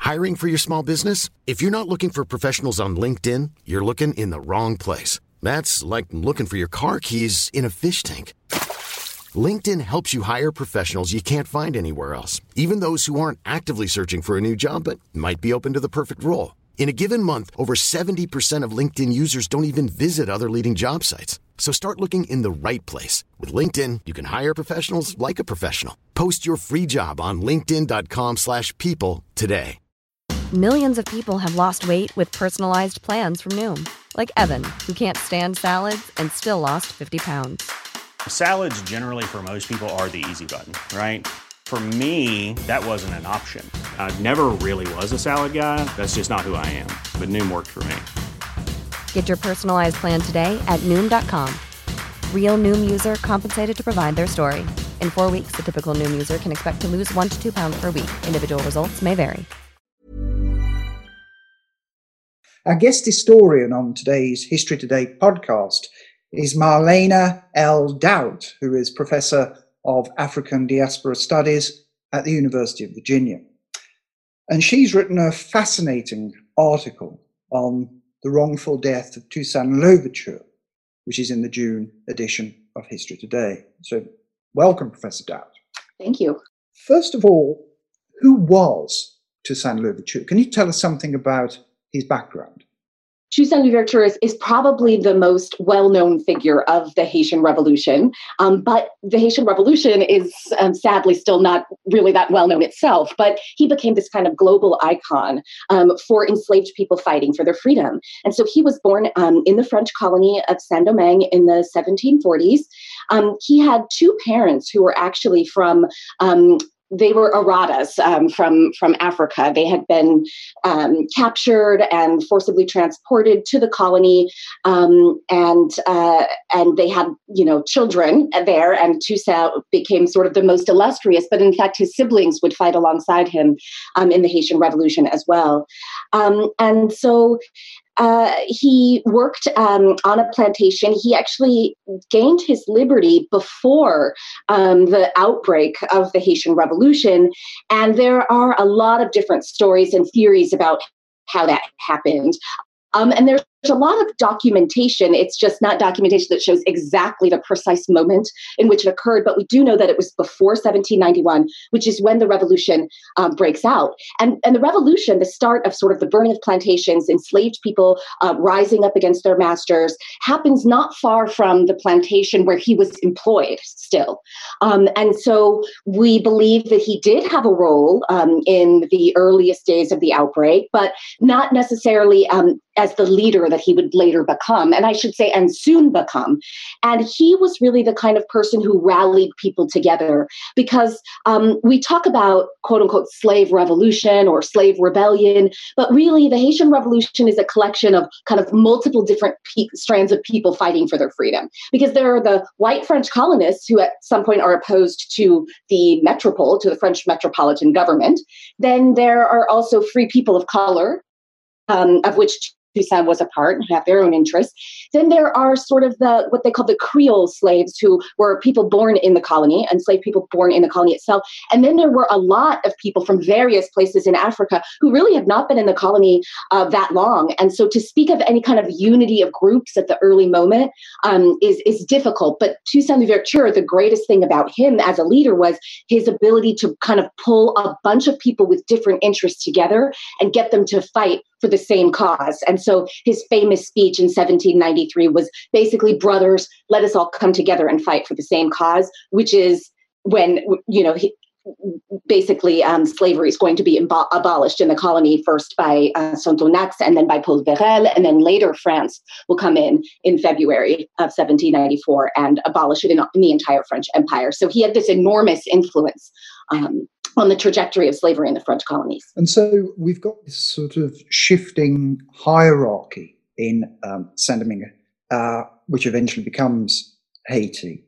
Hiring for your small business? If you're not looking for professionals on LinkedIn, you're looking in the wrong place. That's like looking for your car keys in a fish tank. LinkedIn helps you hire professionals you can't find anywhere else, even those who aren't actively searching for a new job but might be open to the perfect role. In a given month, over 70% of LinkedIn users don't even visit other leading job sites. So start looking in the right place. With LinkedIn, you can hire professionals like a professional. Post your free job on linkedin.com/people today. Millions of people have lost weight with personalized plans from Noom. Like Evan, who can't stand salads and still lost 50 pounds. Salads generally for most people are the easy button, right? For me, that wasn't an option. I never really was a salad guy. That's just not who I am. But Noom worked for me. Get your personalized plan today at Noom.com. Real Noom user compensated to provide their story. In 4 weeks, the typical Noom user can expect to lose 1 to 2 pounds per week. Individual results may vary. Our guest historian on today's History Today podcast is Marlene L. Dowd, who is Professor of African Diaspora Studies at the University of Virginia. And she's written a fascinating article on the wrongful death of Toussaint Louverture, which is in the June edition of History Today. So welcome, Professor Dowd. Thank you. First of all, who was Toussaint Louverture? Can you tell us something about his background? Toussaint Louverture is probably the most well-known figure of the Haitian Revolution, but the Haitian Revolution is sadly still not really that well-known itself, but he became this kind of global icon for enslaved people fighting for their freedom. And so he was born in the French colony of Saint-Domingue in the 1740s. He had two parents who were actually from they were Aradas from Africa. They had been captured and forcibly transported to the colony, and they had children there. And Toussaint became sort of the most illustrious. But in fact, his siblings would fight alongside him in the Haitian Revolution as well. And so he worked on a plantation. He actually gained his liberty before the outbreak of the Haitian Revolution. And there are a lot of different stories and theories about how that happened. And there's a lot of documentation. It's just not documentation that shows exactly the precise moment in which it occurred, but we do know that it was before 1791, which is when the revolution breaks out. And the revolution, the start of sort of the burning of plantations, enslaved people rising up against their masters, happens not far from the plantation where he was employed still. And so we believe that he did have a role in the earliest days of the outbreak, but not necessarily as the leader that he would later become, and I should say, and soon become. And he was really the kind of person who rallied people together, because we talk about quote unquote slave revolution or slave rebellion, but really the Haitian Revolution is a collection of kind of multiple different strands of people fighting for their freedom. Because there are the white French colonists who at some point are opposed to the metropole, to the French metropolitan government. Then there are also free people of color, of which Toussaint was a part and have their own interests. Then there are sort of what they call the Creole slaves, who were people born in the colony, enslaved people born in the colony itself. And then there were a lot of people from various places in Africa who really have not been in the colony that long. And so to speak of any kind of unity of groups at the early moment is difficult. But Toussaint Louverture, the greatest thing about him as a leader was his ability to kind of pull a bunch of people with different interests together and get them to fight for the same cause. And so his famous speech in 1793 was basically, brothers, let us all come together and fight for the same cause, which is when, basically slavery is going to be abolished in the colony, first by Sonthonax and then by Paul Verel, and then later France will come in February of 1794 and abolish it in the entire French Empire. So he had this enormous influence on the trajectory of slavery in the French colonies. And so we've got this sort of shifting hierarchy in Saint-Domingue, which eventually becomes Haiti.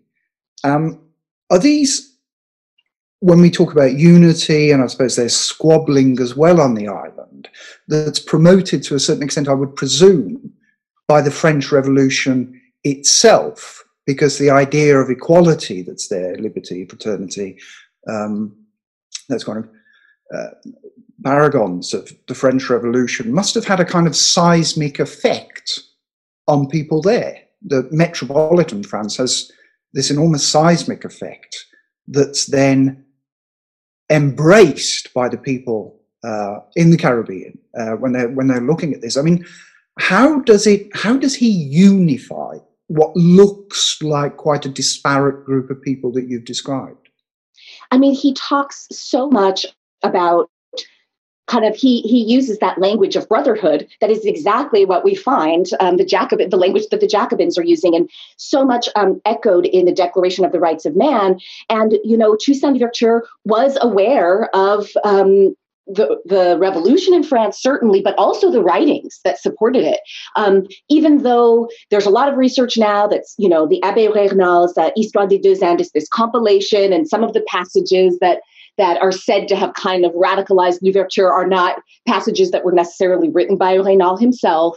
Are these, when we talk about unity, and I suppose there's squabbling as well on the island, that's promoted to a certain extent, I would presume, by the French Revolution itself, because the idea of equality that's there, liberty, fraternity, that's kind of paragons of the French Revolution must have had a kind of seismic effect on people there. The metropolitan France has this enormous seismic effect that's then embraced by the people in the Caribbean when they're looking at this. I mean, how does he unify what looks like quite a disparate group of people that you've described? I mean, he talks so much about kind of, he uses that language of brotherhood that is exactly what we find the language that the Jacobins are using, and so much echoed in the Declaration of the Rights of Man. And, Toussaint Louverture was aware of the revolution in France, certainly, but also the writings that supported it. Even though there's a lot of research now that's, the Abbé Raynal's Histoire des Deux Indes, this compilation, and some of the passages that are said to have kind of radicalized Louverture are not passages that were necessarily written by Raynal himself.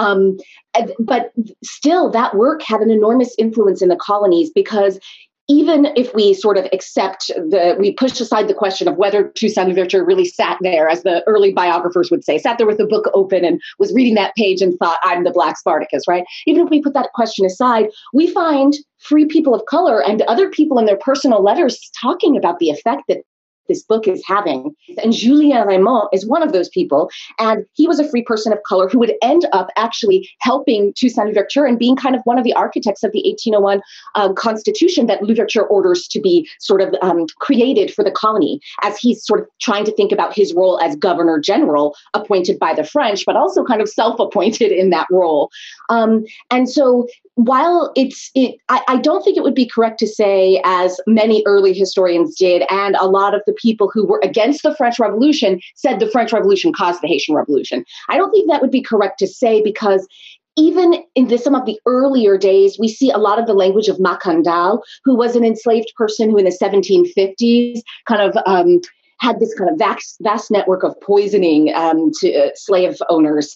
But still, that work had an enormous influence in the colonies, because even if we sort of we push aside the question of whether Toussaint Louverture really sat there, as the early biographers would say, sat there with the book open and was reading that page and thought, I'm the Black Spartacus, right? Even if we put that question aside, we find free people of color and other people in their personal letters talking about the effect that this book is having. And Julien Raymond is one of those people. And he was a free person of color who would end up actually helping Toussaint Louverture and being kind of one of the architects of the 1801 constitution that Louverture orders to be sort of created for the colony, as he's sort of trying to think about his role as governor general appointed by the French, but also kind of self-appointed in that role. And so while I don't think it would be correct to say, as many early historians did, and a lot of the people who were against the French Revolution said the French Revolution caused the Haitian Revolution. I don't think that would be correct to say, because even in some of the earlier days, we see a lot of the language of Macandal, who was an enslaved person who in the 1750s kind of had this kind of vast network of poisoning to slave owners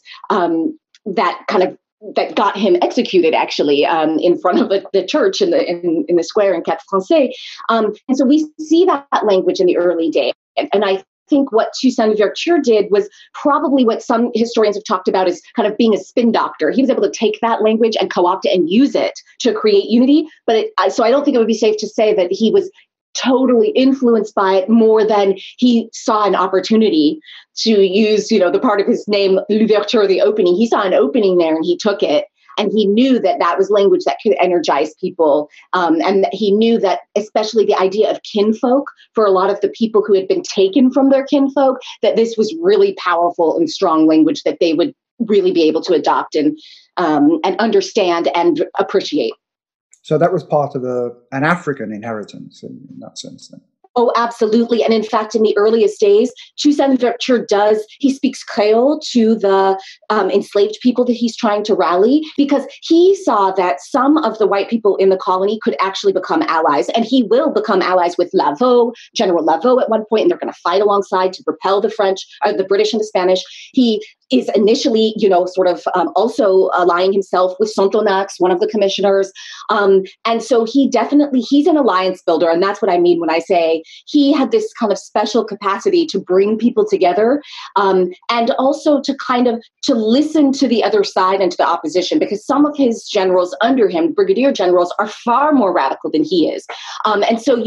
that got him executed, actually, in front of the church in the square in Quatre Français. And so we see that language in the early days. And I think what Toussaint Louverture did was probably what some historians have talked about as kind of being a spin doctor. He was able to take that language and co-opt it and use it to create unity. So I don't think it would be safe to say that he was totally influenced by it more than he saw an opportunity to use, the part of his name, Louverture, the opening. He saw an opening there and he took it. And he knew that that was language that could energize people. And that he knew that especially the idea of kinfolk for a lot of the people who had been taken from their kinfolk, that this was really powerful and strong language that they would really be able to adopt and understand and appreciate. So that was part of an African inheritance in that sense then. Oh, absolutely. And in fact, in the earliest days, Toussaint Louverture he speaks Creole to the enslaved people that he's trying to rally, because he saw that some of the white people in the colony could actually become allies. And he will become allies with Lavaux, General Lavaux at one point, and they're going to fight alongside to repel the British and the Spanish. He is initially, sort of also allying himself with Sonthonax, one of the commissioners. And so he's an alliance builder. And that's what I mean when I say he had this kind of special capacity to bring people together, and also to listen to the other side and to the opposition, because some of his generals under him, brigadier generals, are far more radical than he is. And so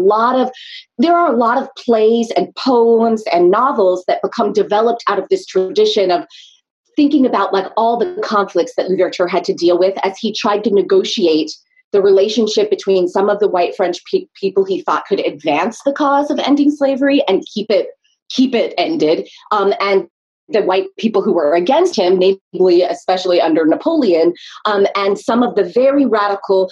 there are a lot of plays and poems and novels that become developed out of this tradition of thinking about like all the conflicts that Louverture had to deal with as he tried to negotiate the relationship between some of the white French people he thought could advance the cause of ending slavery and keep it ended, and the white people who were against him, namely, especially under Napoleon, and some of the very radical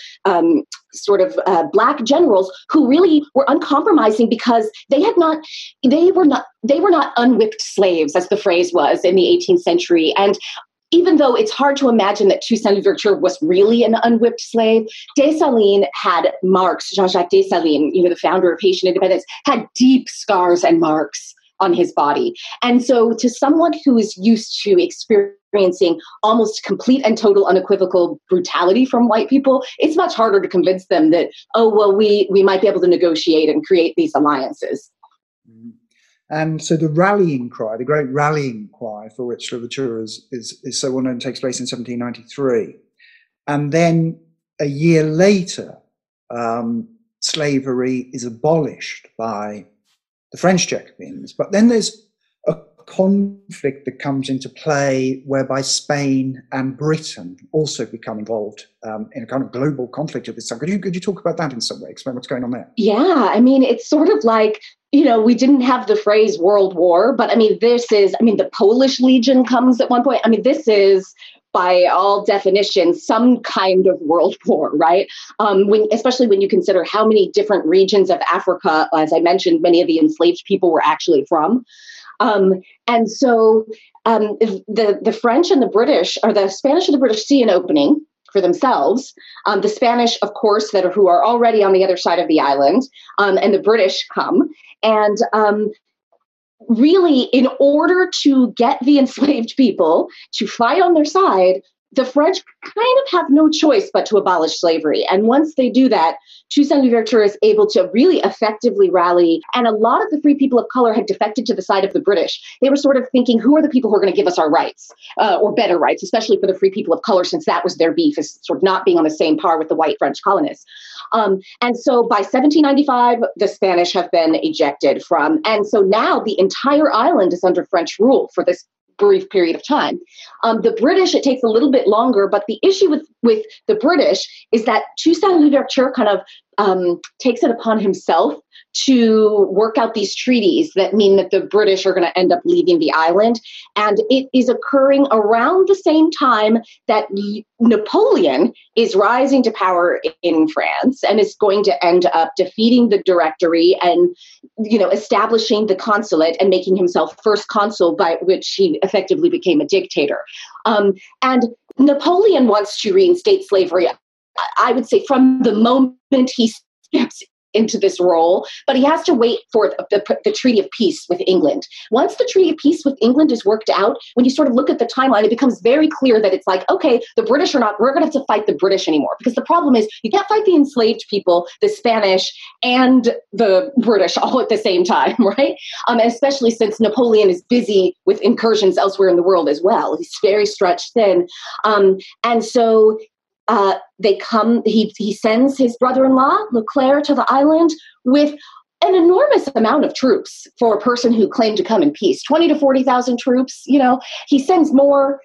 Black generals who really were uncompromising, because they were not unwhipped slaves, as the phrase was in the 18th century. And even though it's hard to imagine that Toussaint Louverture was really an unwhipped slave, Dessalines had marks. Jean-Jacques Dessalines, the founder of Haitian independence, had deep scars and marks on his body. And so to someone who is used to experiencing almost complete and total unequivocal brutality from white people, it's much harder to convince them that, we might be able to negotiate and create these alliances. And so the rallying cry, the great rallying cry for which Louverture is so well known, takes place in 1793. And then a year later, slavery is abolished by the French Jacobins. But then there's a conflict that comes into play whereby Spain and Britain also become involved in a kind of global conflict at this time. Could you talk about that in some way? Explain what's going on there? Yeah, I mean, it's sort of like, we didn't have the phrase World War, but the Polish Legion comes at one point. I mean, this is, by all definitions, some kind of world war, right? Especially when you consider how many different regions of Africa, as I mentioned, many of the enslaved people were actually from. And so the French and the British, or the Spanish and the British, see an opening for themselves. The Spanish, of course, who are already on the other side of the island, and the British come. And really, in order to get the enslaved people to fight on their side, the French kind of have no choice but to abolish slavery. And once they do that, Toussaint Louverture is able to really effectively rally. And a lot of the free people of color had defected to the side of the British. They were sort of thinking, who are the people who are going to give us our rights, or better rights, especially for the free people of color, since that was their beef, is sort of not being on the same par with the white French colonists. And so by 1795, the Spanish have been ejected from. And so now the entire island is under French rule for this brief period of time. The British, it takes a little bit longer, but the issue with the British is that Toussaint Louverture kind of takes it upon himself to work out these treaties that mean that the British are going to end up leaving the island. And it is occurring around the same time that Napoleon is rising to power in France and is going to end up defeating the Directory and, establishing the consulate and making himself first consul, by which he effectively became a dictator. And Napoleon wants to reinstate slavery, I would say, from the moment he steps into this role, but he has to wait for the Treaty of Peace with England. Once the Treaty of Peace with England is worked out, when you sort of look at the timeline, it becomes very clear that it's like, okay, the British we're going to have to fight the British anymore, because the problem is you can't fight the enslaved people, the Spanish, and the British all at the same time, right? And especially since Napoleon is busy with incursions elsewhere in the world as well. He's very stretched thin. And so they come, he sends his brother-in-law, Leclerc, to the island with an enormous amount of troops for a person who claimed to come in peace, 20 to 40,000 troops. He sends more.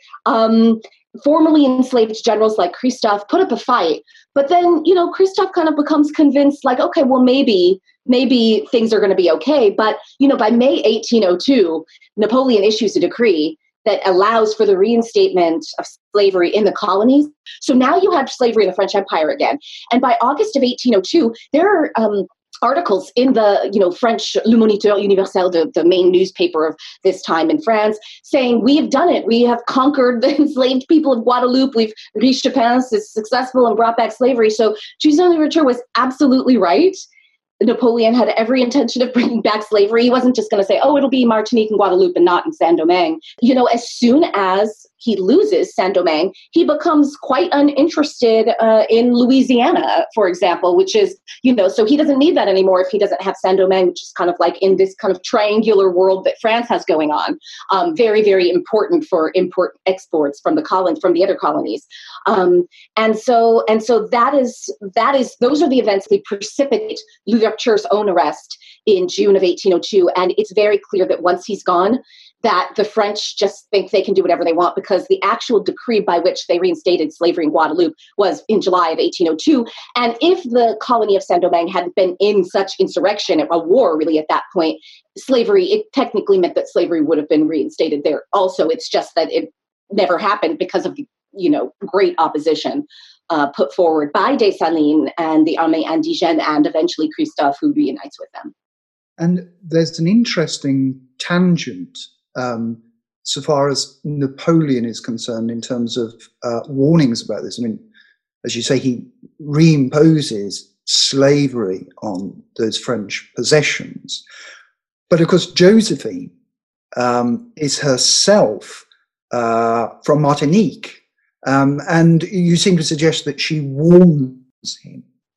Formerly enslaved generals like Christophe put up a fight. But then, Christophe kind of becomes convinced, like, okay, well, maybe things are going to be okay. But, by May 1802, Napoleon issues a decree that allows for the reinstatement of slavery in the colonies. So now you have slavery in the French Empire again. And by August of 1802, there are articles in the French Le Moniteur Universel, the main newspaper of this time in France, saying, we have done it. We have conquered the enslaved people of Guadeloupe. Riche de Pins is successful and brought back slavery. So Toussaint Louverture was absolutely right. Napoleon had every intention of bringing back slavery. He wasn't just going to say, oh, it'll be Martinique and Guadeloupe and not in Saint-Domingue. As soon as he loses Saint-Domingue, he becomes quite uninterested in Louisiana, for example, which is, so he doesn't need that anymore if he doesn't have Saint-Domingue, which is kind of like in this kind of triangular world that France has going on. Very, very important for import exports from the other colonies. And so those are the events that precipitate Louverture's own arrest in June of 1802. And it's very clear that once he's gone, that the French just think they can do whatever they want, because the actual decree by which they reinstated slavery in Guadeloupe was in July of 1802. And if the colony of Saint-Domingue had been in such insurrection, a war really at that point, it technically meant that slavery would have been reinstated there. Also, it's just that it never happened because of the great opposition put forward by Dessalines and the Armée Indigène, and eventually Christophe, who reunites with them. And there's an interesting tangent so far as Napoleon is concerned in terms of warnings about this. I mean, as you say, he reimposes slavery on those French possessions. But of course, Josephine is herself from Martinique. And you seem to suggest that she warns him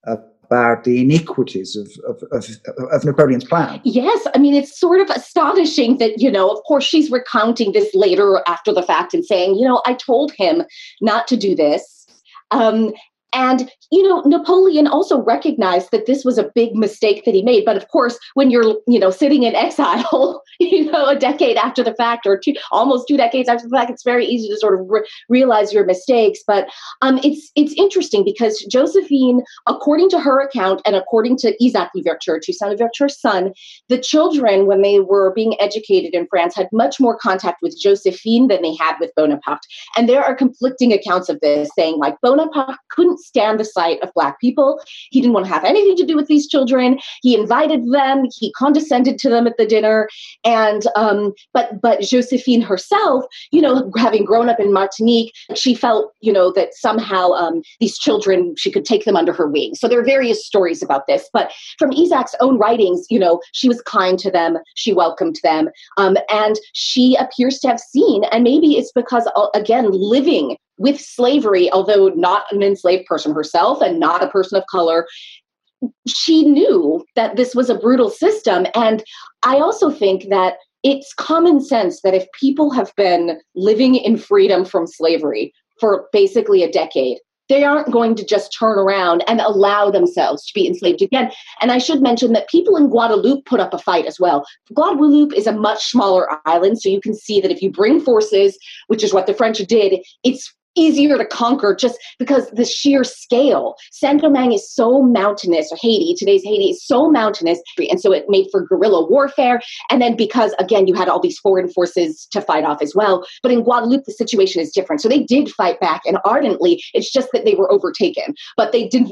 about the iniquities of Napoleon's plan. Yes. I mean, it's sort of astonishing that, of course, she's recounting this later after the fact and saying, I told him not to do this. And, Napoleon also recognized that this was a big mistake that he made. But of course, when you're, sitting in exile, a decade after the fact or almost 2 decades after the fact, it's very easy to sort of realize your mistakes. But it's interesting because Josephine, according to her account and according to Isaac Louverture, Toussaint Louverture's son, the children, when they were being educated in France, had much more contact with Josephine than they had with Bonaparte. And there are conflicting accounts of this, saying like Bonaparte couldn't stand the sight of Black people. He didn't want to have anything to do with these children. He invited them. He condescended to them at the dinner. And but Josephine herself, having grown up in Martinique, she felt, that somehow these children, she could take them under her wing. So there are various stories about this. But from Isaac's own writings, she was kind to them. She welcomed them. And she appears to have seen, and maybe it's because, again, living with slavery, although not an enslaved person herself and not a person of color, she knew that this was a brutal system. And I also think that it's common sense that if people have been living in freedom from slavery for basically a decade, they aren't going to just turn around and allow themselves to be enslaved again. And I should mention that people in Guadeloupe put up a fight as well. Guadeloupe is a much smaller island, so you can see that if you bring forces, which is what the French did, it's easier to conquer just because the sheer scale. Saint-Domingue is so mountainous, or Haiti, today's Haiti is so mountainous, and so it made for guerrilla warfare. And then because, again, you had all these foreign forces to fight off as well. But in Guadeloupe, the situation is different. So they did fight back and ardently. It's just that they were overtaken. But they didn't,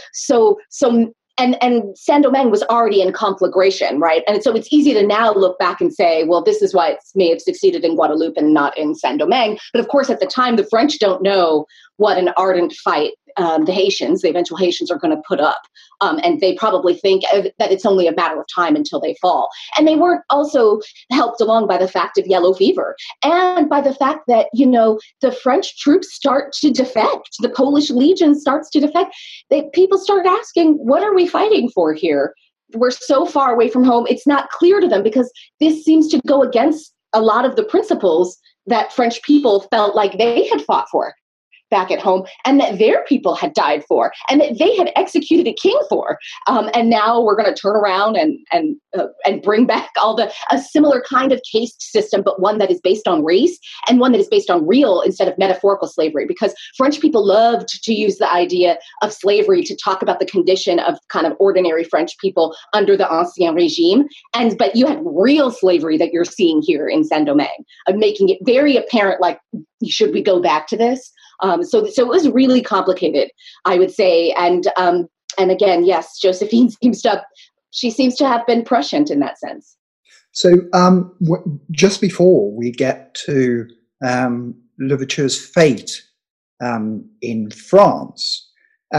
And Saint-Domingue was already in conflagration, right? And so it's easy to now look back and say, well, this is why it may have succeeded in Guadeloupe and not in Saint-Domingue. But of course, at the time, the French don't know what an ardent fight the eventual Haitians are going to put up. And they probably think that it's only a matter of time until they fall. And they weren't also helped along by the fact of yellow fever and by the fact that, the French troops start to defect. The Polish Legion starts to defect. People start asking, what are we fighting for here? We're so far away from home. It's not clear to them because this seems to go against a lot of the principles that French people felt like they had fought for back at home, and that their people had died for, and that they had executed a king for. And now we're going to turn around and bring back a similar kind of caste system, but one that is based on race and one that is based on real instead of metaphorical slavery. Because French people loved to use the idea of slavery to talk about the condition of kind of ordinary French people under the Ancien Regime. But you had real slavery that you're seeing here in Saint-Domingue, making it very apparent, like, should we go back to this? So it was really complicated, I would say. And again, yes, Josephine seems to have been prescient in that sense. So just before we get to Louverture's fate in France,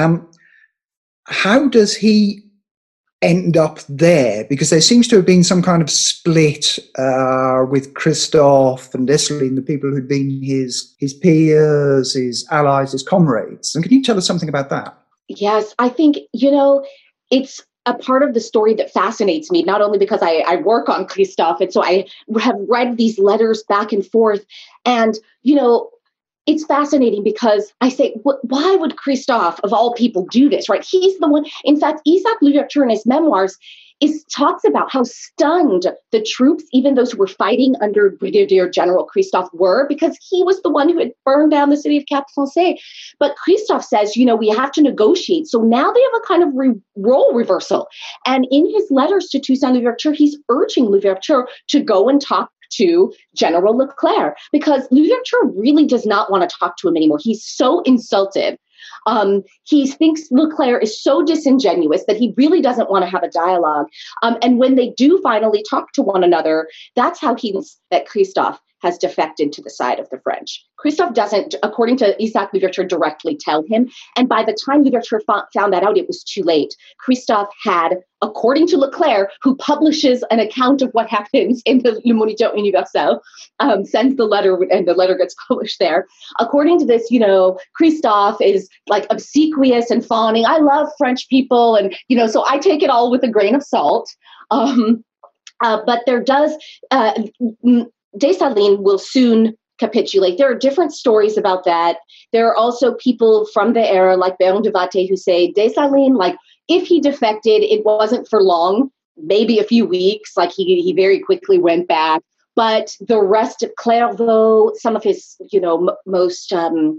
how does he end up there? Because there seems to have been some kind of split with Christophe and Dessalines, the people who'd been his peers, his allies, his comrades. And can you tell us something about that? Yes, I think, it's a part of the story that fascinates me, not only because I work on Christophe, and so I have read these letters back and forth. And, it's fascinating because I say, why would Christophe, of all people, do this, right? He's the one. In fact, Isaac Louverture in his memoirs talks about how stunned the troops, even those who were fighting under Brigadier General Christophe, were, because he was the one who had burned down the city of Cap Français. But Christophe says, we have to negotiate. So now they have a kind of role reversal. And in his letters to Toussaint Louverture, he's urging Louverture to go and talk to General Leclerc, because Louverture really does not want to talk to him anymore. He's so insulted. He thinks Leclerc is so disingenuous that he really doesn't want to have a dialogue. And when they do finally talk to one another, that's how he thinks that Christophe has defected to the side of the French. Christophe doesn't, according to Isaac Louverture, directly tell him. And by the time Louverture found that out, it was too late. Christophe had, according to Leclerc, who publishes an account of what happens in the Le Moniteur Universel, sends the letter, and the letter gets published there. According to this, Christophe is like obsequious and fawning. I love French people. And, so I take it all with a grain of salt. But there does, Dessalines will soon capitulate. There are different stories about that. There are also people from the era, like Baron de Vathey, who say Dessalines, like, if he defected, it wasn't for long, maybe a few weeks, like he very quickly went back. But the rest of Clairvaux, some of his, most,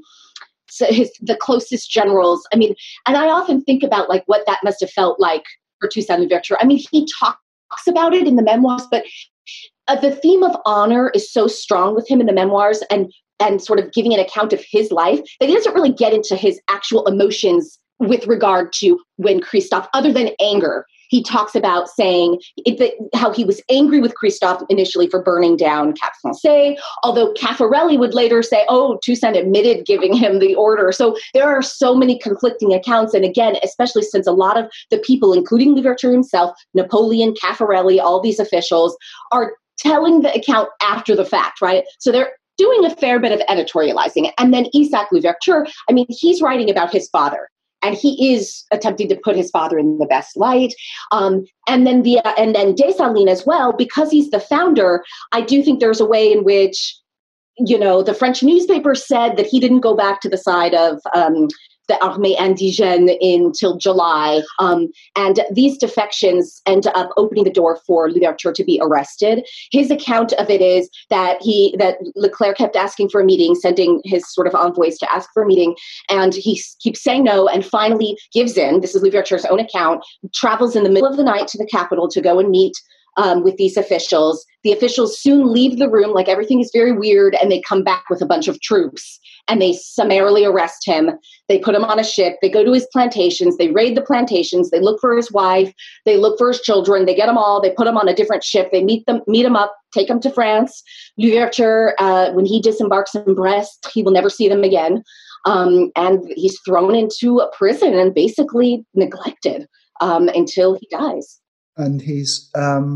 the closest generals, and I often think about like what that must have felt like for Toussaint Louverture. He talks about it in the memoirs, but the theme of honor is so strong with him in the memoirs and sort of giving an account of his life that he doesn't really get into his actual emotions with regard to when Christophe, other than anger. He talks about saying how he was angry with Christophe initially for burning down Cap Français, although Caffarelli would later say, Toussaint admitted giving him the order. So there are so many conflicting accounts. And again, especially since a lot of the people, including Louverture himself, Napoleon, Caffarelli, all these officials, are telling the account after the fact, right? So they're doing a fair bit of editorializing. And then Isaac Louverture, he's writing about his father. And he is attempting to put his father in the best light. And then Dessalines as well, because he's the founder, I do think there's a way in which, the French newspaper said that he didn't go back to the side of the Armée Indigène until July. And these defections end up opening the door for Louverture to be arrested. His account of it is that Leclerc kept asking for a meeting, sending his sort of envoys to ask for a meeting, and he keeps saying no, and finally gives in. This is Louverture's own account, travels in the middle of the night to the capital to go and meet with these officials. The officials soon leave the room, like everything is very weird, and they come back with a bunch of troops. And they summarily arrest him. They put him on a ship. They go to his plantations. They raid the plantations. They look for his wife. They look for his children. They get them all. They put him on a different ship. They meet him up, take him to France. Louverture, when he disembarks in Brest, he will never see them again. And he's thrown into a prison and basically neglected until he dies. And he's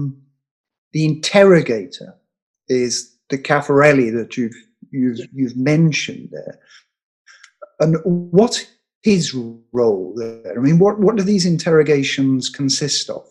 the interrogator is the Caffarelli that you've mentioned there. And what's his role there? What do these interrogations consist of?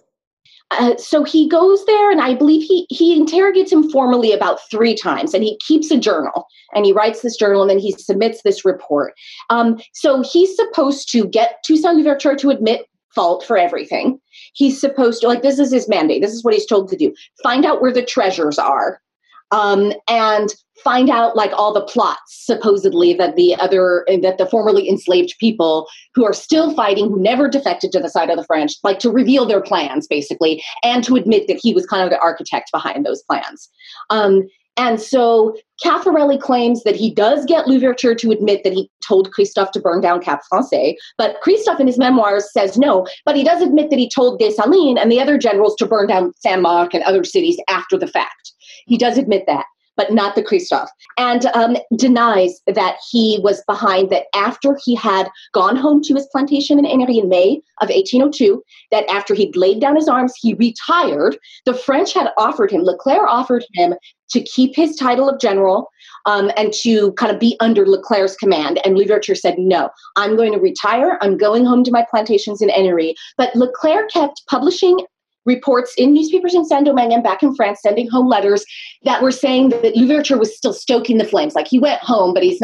So he goes there, and I believe he interrogates him formally about 3 times, and he keeps a journal, and he writes this journal, and then he submits this report. So he's supposed to get Toussaint Louverture to admit fault for everything. He's supposed to, this is his mandate. This is what he's told to do. Find out where the treasures are. And find out all the plots supposedly that the formerly enslaved people who are still fighting, who never defected to the side of the French, to reveal their plans basically, and to admit that he was kind of the architect behind those plans. And so Caffarelli claims that he does get Louverture to admit that he told Christophe to burn down Cap Français, but Christophe in his memoirs says no, but he does admit that he told Dessalines and the other generals to burn down Saint-Marc and other cities after the fact. He does admit that, but not the Christophe, and denies that he was behind that after he had gone home to his plantation in Ennery in May of 1802, that after he'd laid down his arms, he retired. The French had offered him, Leclerc offered him to keep his title of general and to kind of be under Leclerc's command. And Louverture said, no, I'm going to retire. I'm going home to my plantations in Ennery. But Leclerc kept publishing reports in newspapers in Saint-Domingue and back in France, sending home letters that were saying that Louverture was still stoking the flames. He went home, but he's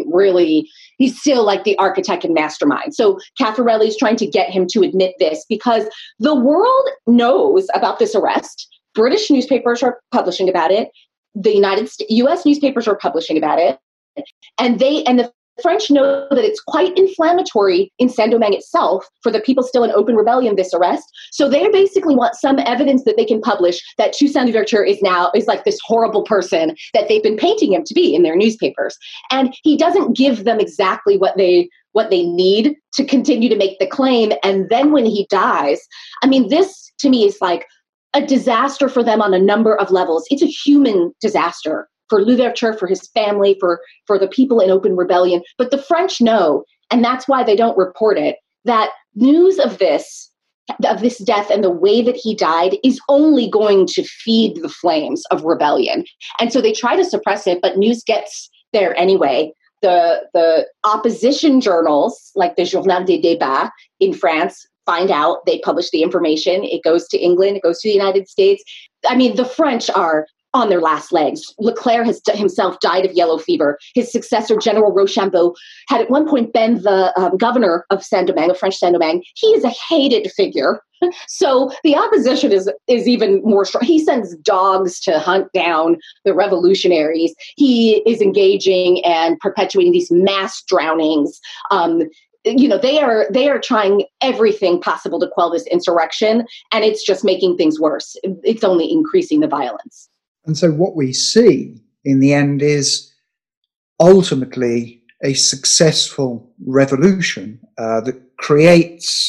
still the architect and mastermind. So Caffarelli is trying to get him to admit this because the world knows about this arrest. British newspapers are publishing about it. The U.S. newspapers are publishing about it. And the French know that it's quite inflammatory in Saint-Domingue itself for the people still in open rebellion, this arrest. So they basically want some evidence that they can publish that Toussaint Louverture is this horrible person that they've been painting him to be in their newspapers. And he doesn't give them exactly what they need to continue to make the claim. And then when he dies, this to me is a disaster for them on a number of levels. It's a human disaster Louverture, for his family, for the people in open rebellion. But the French know, and that's why they don't report it, that news of this death and the way that he died is only going to feed the flames of rebellion. And so they try to suppress it, but news gets there anyway. The opposition journals, like the Journal des Débats in France, find out, they publish the information. It goes to England, it goes to the United States. I mean, the French are on their last legs. Leclerc has himself died of yellow fever. His successor, General Rochambeau, had at one point been the governor of Saint-Domingue, of French Saint-Domingue. He is a hated figure. So the opposition is even more strong. He sends dogs to hunt down the revolutionaries. He is engaging and perpetuating these mass drownings. They are trying everything possible to quell this insurrection, and it's just making things worse. It's only increasing the violence. And so what we see in the end is ultimately a successful revolution that creates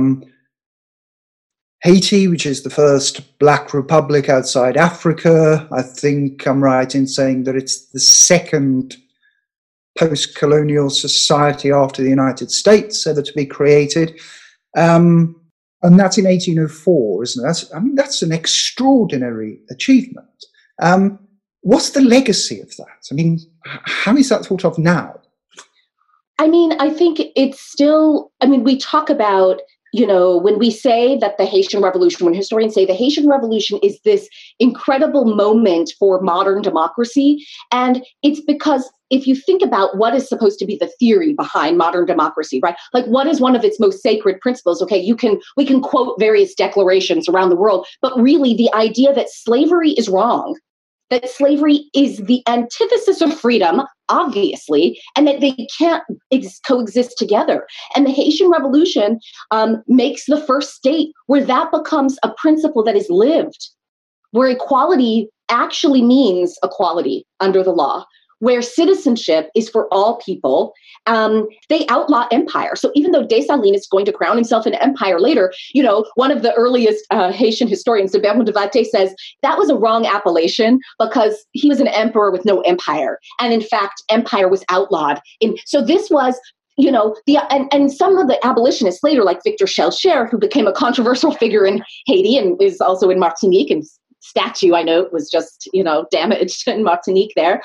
Haiti, which is the first Black republic outside Africa. I think I'm right in saying that it's the second post-colonial society after the United States ever to be created. And that's in 1804, isn't it? That's an extraordinary achievement. What's the legacy of that? I mean, how is that thought of now? I mean, I think it's still, we talk about, when we say that the Haitian Revolution, when historians say the Haitian Revolution is this incredible moment for modern democracy, and it's because if you think about what is supposed to be the theory behind modern democracy, right? Like, what is one of its most sacred principles? Okay, we can quote various declarations around the world, but really the idea that slavery is wrong, that slavery is the antithesis of freedom, obviously, and that they can't coexist together. And the Haitian Revolution makes the first state where that becomes a principle that is lived, where equality actually means equality under the law, where citizenship is for all people. They outlaw empire. So even though Dessalines is going to crown himself an empire later, one of the earliest Haitian historians, de Bermond de Vaté, says that was a wrong appellation because he was an emperor with no empire. And in fact, empire was outlawed. So this was, and some of the abolitionists later, like Victor Schellcher, who became a controversial figure in Haiti and is also in Martinique, and statue, I know, was just, damaged in Martinique there.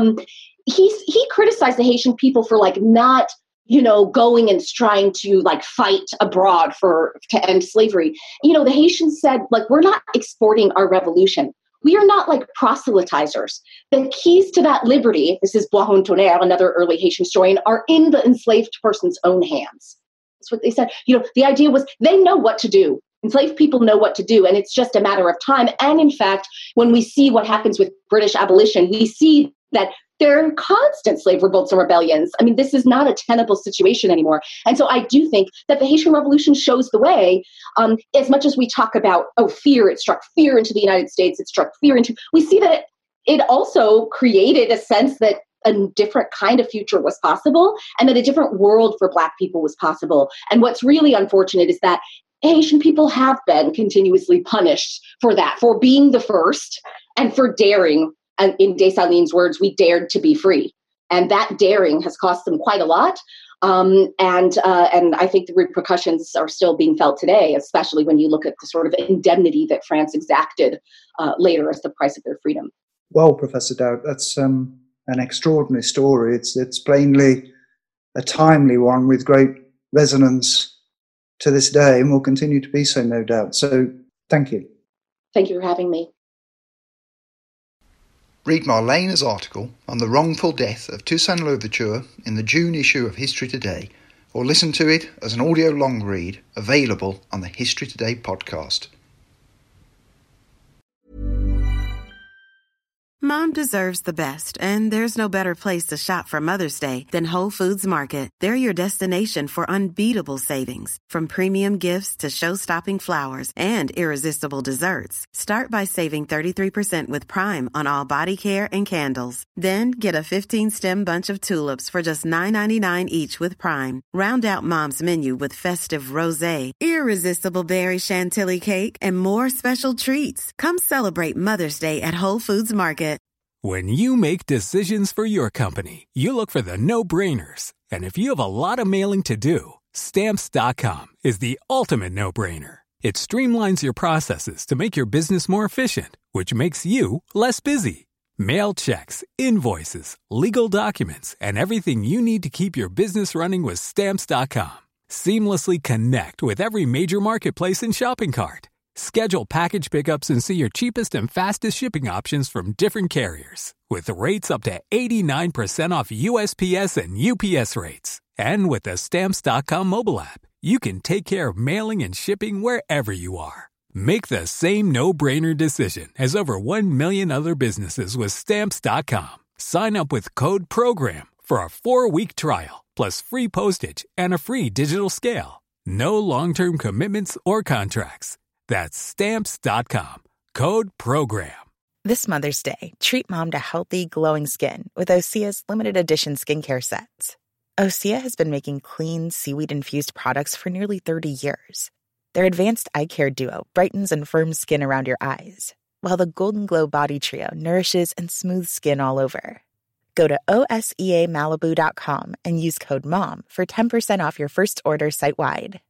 He criticized the Haitian people for not, going and trying to fight abroad to end slavery. The Haitians said, we're not exporting our revolution. We are not proselytizers. The keys to that liberty, this is Boisron Tonnerre, another early Haitian historian, are in the enslaved person's own hands. That's what they said. The idea was they know what to do. Enslaved people know what to do, and it's just a matter of time. And in fact, when we see what happens with British abolition, we see that there are constant slave revolts and rebellions. This is not a tenable situation anymore. And so I do think that the Haitian Revolution shows the way, as much as we talk about, fear, it struck fear into the United States, it struck fear into, we see that it also created a sense that a different kind of future was possible and that a different world for Black people was possible. And what's really unfortunate is that Haitian people have been continuously punished for that, for being the first and for daring. And in Dessalines' words, we dared to be free. And that daring has cost them quite a lot. And I think the repercussions are still being felt today, especially when you look at the sort of indemnity that France exacted later as the price of their freedom. Well, Professor Dowd, that's an extraordinary story. It's plainly a timely one with great resonance to this day, and will continue to be so, no doubt. So thank you. Thank you for having me. Read Marlena's article on the wrongful death of Toussaint Louverture in the June issue of History Today, or listen to it as an audio long read available on the History Today podcast. Mom deserves the best, and there's no better place to shop for Mother's Day than Whole Foods Market. They're your destination for unbeatable savings, from premium gifts to show-stopping flowers and irresistible desserts. Start by saving 33% with Prime on all body care and candles. Then get a 15-stem bunch of tulips for just $9.99 each with Prime. Round out Mom's menu with festive rosé, irresistible berry chantilly cake, and more special treats. Come celebrate Mother's Day at Whole Foods Market. When you make decisions for your company, you look for the no-brainers. And if you have a lot of mailing to do, Stamps.com is the ultimate no-brainer. It streamlines your processes to make your business more efficient, which makes you less busy. Mail checks, invoices, legal documents, and everything you need to keep your business running with Stamps.com. Seamlessly connect with every major marketplace and shopping cart. Schedule package pickups and see your cheapest and fastest shipping options from different carriers, with rates up to 89% off USPS and UPS rates. And with the Stamps.com mobile app, you can take care of mailing and shipping wherever you are. Make the same no-brainer decision as over 1 million other businesses with Stamps.com. Sign up with code PROGRAM for a 4-week trial, plus free postage and a free digital scale. No long-term commitments or contracts. That's Stamps.com. Code PROGRAM. This Mother's Day, treat mom to healthy, glowing skin with Osea's limited edition skincare sets. Osea has been making clean, seaweed-infused products for nearly 30 years. Their advanced eye care duo brightens and firms skin around your eyes, while the Golden Glow Body Trio nourishes and smooths skin all over. Go to OSEAMalibu.com and use code MOM for 10% off your first order site-wide.